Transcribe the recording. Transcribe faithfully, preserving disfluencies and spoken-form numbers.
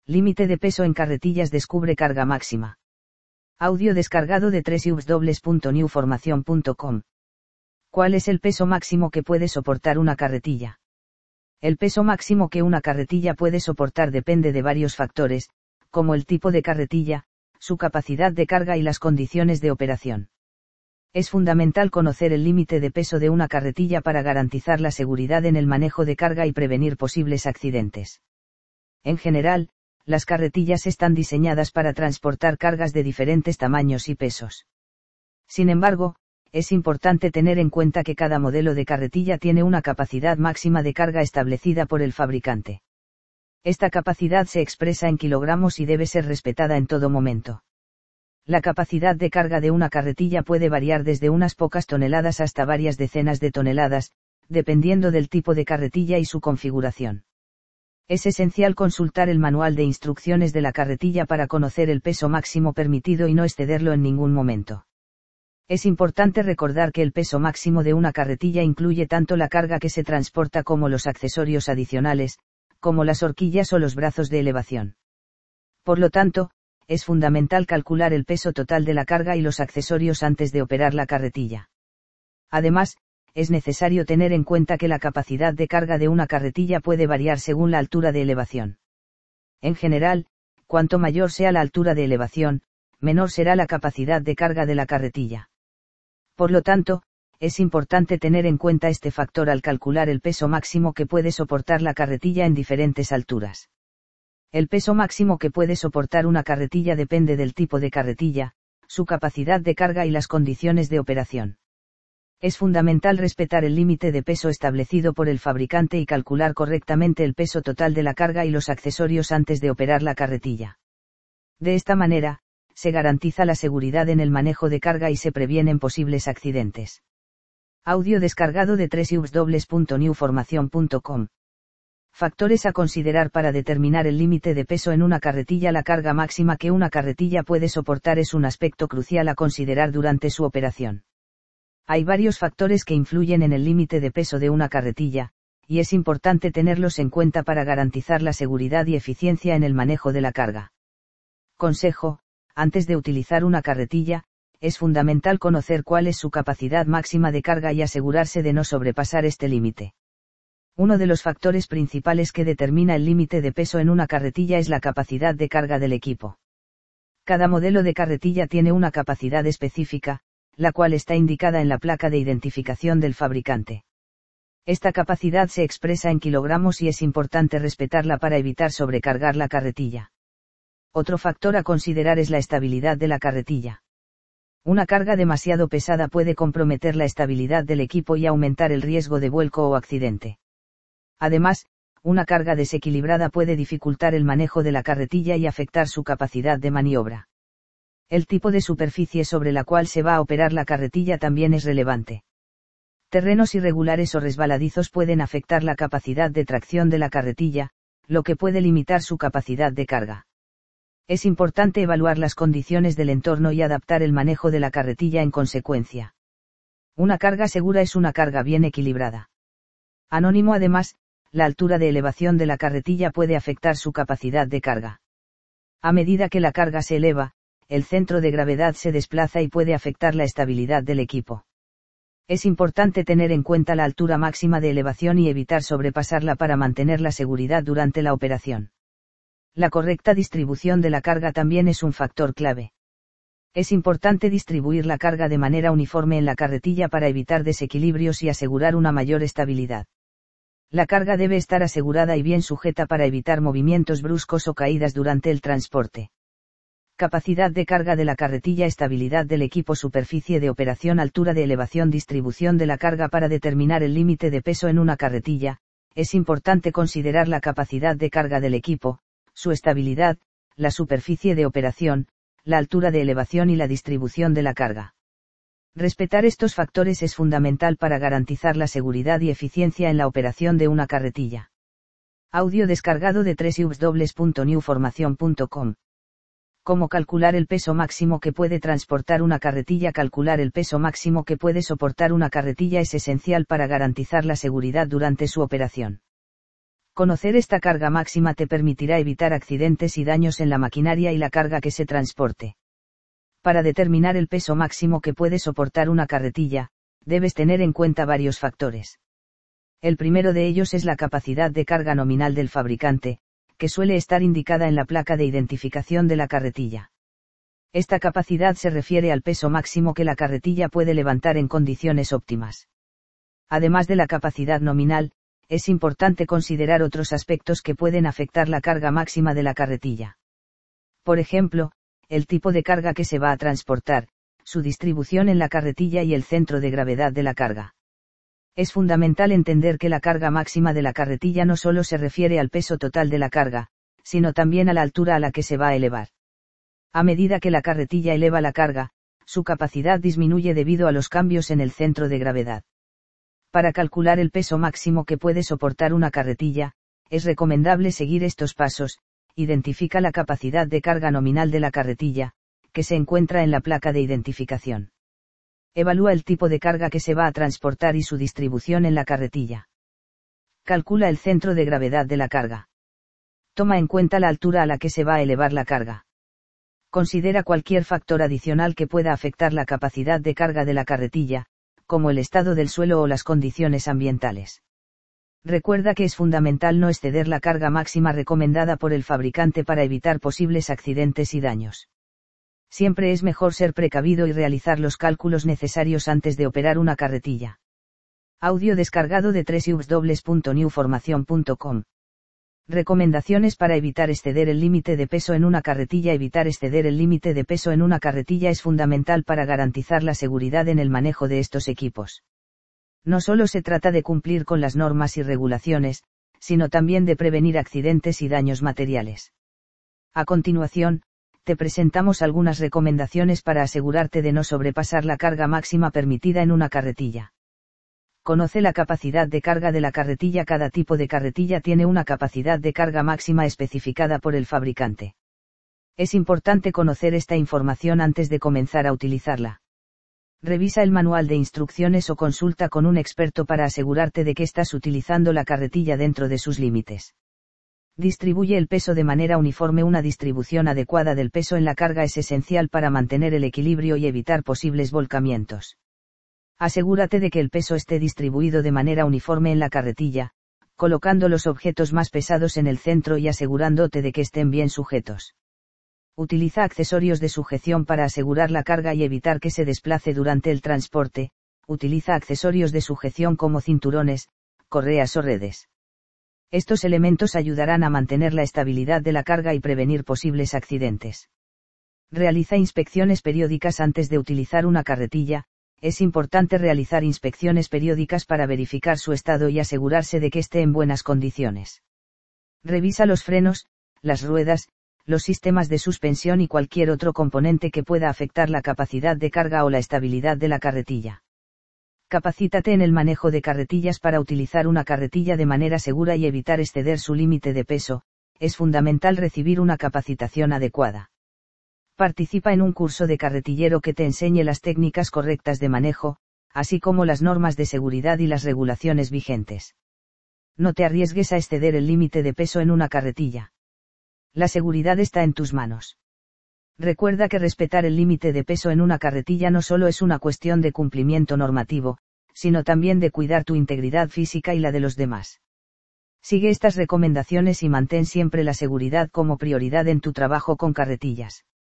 Límite de peso en carretillas. Descubre carga máxima. Audio descargado de doble u doble u doble u punto new formación punto com. ¿Cuál es el peso máximo que puede soportar una carretilla? El peso máximo que una carretilla puede soportar depende de varios factores, como el tipo de carretilla, su capacidad de carga y las condiciones de operación. Es fundamental conocer el límite de peso de una carretilla para garantizar la seguridad en el manejo de carga y prevenir posibles accidentes. En general, las carretillas están diseñadas para transportar cargas de diferentes tamaños y pesos. Sin embargo, es importante tener en cuenta que cada modelo de carretilla tiene una capacidad máxima de carga establecida por el fabricante. Esta capacidad se expresa en kilogramos y debe ser respetada en todo momento. La capacidad de carga de una carretilla puede variar desde unas pocas toneladas hasta varias decenas de toneladas, dependiendo del tipo de carretilla y su configuración. Es esencial consultar el manual de instrucciones de la carretilla para conocer el peso máximo permitido y no excederlo en ningún momento. Es importante recordar que el peso máximo de una carretilla incluye tanto la carga que se transporta como los accesorios adicionales, como las horquillas o los brazos de elevación. Por lo tanto, es fundamental calcular el peso total de la carga y los accesorios antes de operar la carretilla. Además, es necesario tener en cuenta que la capacidad de carga de una carretilla puede variar según la altura de elevación. En general, cuanto mayor sea la altura de elevación, menor será la capacidad de carga de la carretilla. Por lo tanto, es importante tener en cuenta este factor al calcular el peso máximo que puede soportar la carretilla en diferentes alturas. El peso máximo que puede soportar una carretilla depende del tipo de carretilla, su capacidad de carga y las condiciones de operación. Es fundamental respetar el límite de peso establecido por el fabricante y calcular correctamente el peso total de la carga y los accesorios antes de operar la carretilla. De esta manera, se garantiza la seguridad en el manejo de carga y se previenen posibles accidentes. Audio descargado de doble u doble u doble u punto new formación punto com. Factores a considerar para determinar el límite de peso en una carretilla. La carga máxima que una carretilla puede soportar es un aspecto crucial a considerar durante su operación. Hay varios factores que influyen en el límite de peso de una carretilla, y es importante tenerlos en cuenta para garantizar la seguridad y eficiencia en el manejo de la carga. Consejo: antes de utilizar una carretilla, es fundamental conocer cuál es su capacidad máxima de carga y asegurarse de no sobrepasar este límite. Uno de los factores principales que determina el límite de peso en una carretilla es la capacidad de carga del equipo. Cada modelo de carretilla tiene una capacidad específica, la cual está indicada en la placa de identificación del fabricante. Esta capacidad se expresa en kilogramos y es importante respetarla para evitar sobrecargar la carretilla. Otro factor a considerar es la estabilidad de la carretilla. Una carga demasiado pesada puede comprometer la estabilidad del equipo y aumentar el riesgo de vuelco o accidente. Además, una carga desequilibrada puede dificultar el manejo de la carretilla y afectar su capacidad de maniobra. El tipo de superficie sobre la cual se va a operar la carretilla también es relevante. Terrenos irregulares o resbaladizos pueden afectar la capacidad de tracción de la carretilla, lo que puede limitar su capacidad de carga. Es importante evaluar las condiciones del entorno y adaptar el manejo de la carretilla en consecuencia. Una carga segura es una carga bien equilibrada. Anónimo. Además, la altura de elevación de la carretilla puede afectar su capacidad de carga. A medida que la carga se eleva, el centro de gravedad se desplaza y puede afectar la estabilidad del equipo. Es importante tener en cuenta la altura máxima de elevación y evitar sobrepasarla para mantener la seguridad durante la operación. La correcta distribución de la carga también es un factor clave. Es importante distribuir la carga de manera uniforme en la carretilla para evitar desequilibrios y asegurar una mayor estabilidad. La carga debe estar asegurada y bien sujeta para evitar movimientos bruscos o caídas durante el transporte. Capacidad de carga de la carretilla, estabilidad del equipo, superficie de operación, altura de elevación, distribución de la carga. Para determinar el límite de peso en una carretilla, es importante considerar la capacidad de carga del equipo, su estabilidad, la superficie de operación, la altura de elevación y la distribución de la carga. Respetar estos factores es fundamental para garantizar la seguridad y eficiencia en la operación de una carretilla. Audio descargado de doble u doble u doble u punto new formación punto com. Cómo calcular el peso máximo que puede transportar una carretilla. Calcular el peso máximo que puede soportar una carretilla es esencial para garantizar la seguridad durante su operación. Conocer esta carga máxima te permitirá evitar accidentes y daños en la maquinaria y la carga que se transporte. Para determinar el peso máximo que puede soportar una carretilla, debes tener en cuenta varios factores. El primero de ellos es la capacidad de carga nominal del fabricante, que suele estar indicada en la placa de identificación de la carretilla. Esta capacidad se refiere al peso máximo que la carretilla puede levantar en condiciones óptimas. Además de la capacidad nominal, es importante considerar otros aspectos que pueden afectar la carga máxima de la carretilla. Por ejemplo, el tipo de carga que se va a transportar, su distribución en la carretilla y el centro de gravedad de la carga. Es fundamental entender que la carga máxima de la carretilla no solo se refiere al peso total de la carga, sino también a la altura a la que se va a elevar. A medida que la carretilla eleva la carga, su capacidad disminuye debido a los cambios en el centro de gravedad. Para calcular el peso máximo que puede soportar una carretilla, es recomendable seguir estos pasos. Identifica la capacidad de carga nominal de la carretilla, que se encuentra en la placa de identificación. Evalúa el tipo de carga que se va a transportar y su distribución en la carretilla. Calcula el centro de gravedad de la carga. Toma en cuenta la altura a la que se va a elevar la carga. Considera cualquier factor adicional que pueda afectar la capacidad de carga de la carretilla, como el estado del suelo o las condiciones ambientales. Recuerda que es fundamental no exceder la carga máxima recomendada por el fabricante para evitar posibles accidentes y daños. Siempre es mejor ser precavido y realizar los cálculos necesarios antes de operar una carretilla. Audio descargado de doble u doble u doble u punto new formación punto com. Recomendaciones para evitar exceder el límite de peso en una carretilla. Evitar exceder el límite de peso en una carretilla es fundamental para garantizar la seguridad en el manejo de estos equipos. No solo se trata de cumplir con las normas y regulaciones, sino también de prevenir accidentes y daños materiales. A continuación, te presentamos algunas recomendaciones para asegurarte de no sobrepasar la carga máxima permitida en una carretilla. Conoce la capacidad de carga de la carretilla. Cada tipo de carretilla tiene una capacidad de carga máxima especificada por el fabricante. Es importante conocer esta información antes de comenzar a utilizarla. Revisa el manual de instrucciones o consulta con un experto para asegurarte de que estás utilizando la carretilla dentro de sus límites. Distribuye el peso de manera uniforme. Una distribución adecuada del peso en la carga es esencial para mantener el equilibrio y evitar posibles volcamientos. Asegúrate de que el peso esté distribuido de manera uniforme en la carretilla, colocando los objetos más pesados en el centro y asegurándote de que estén bien sujetos. Utiliza accesorios de sujeción para asegurar la carga y evitar que se desplace durante el transporte. Utiliza accesorios de sujeción como cinturones, correas o redes. Estos elementos ayudarán a mantener la estabilidad de la carga y prevenir posibles accidentes. Realiza inspecciones periódicas antes de utilizar una carretilla. Es importante realizar inspecciones periódicas para verificar su estado y asegurarse de que esté en buenas condiciones. Revisa los frenos, las ruedas, los sistemas de suspensión y cualquier otro componente que pueda afectar la capacidad de carga o la estabilidad de la carretilla. Capacítate en el manejo de carretillas para utilizar una carretilla de manera segura y evitar exceder su límite de peso. Es fundamental recibir una capacitación adecuada. Participa en un curso de carretillero que te enseñe las técnicas correctas de manejo, así como las normas de seguridad y las regulaciones vigentes. No te arriesgues a exceder el límite de peso en una carretilla. La seguridad está en tus manos. Recuerda que respetar el límite de peso en una carretilla no solo es una cuestión de cumplimiento normativo, sino también de cuidar tu integridad física y la de los demás. Sigue estas recomendaciones y mantén siempre la seguridad como prioridad en tu trabajo con carretillas.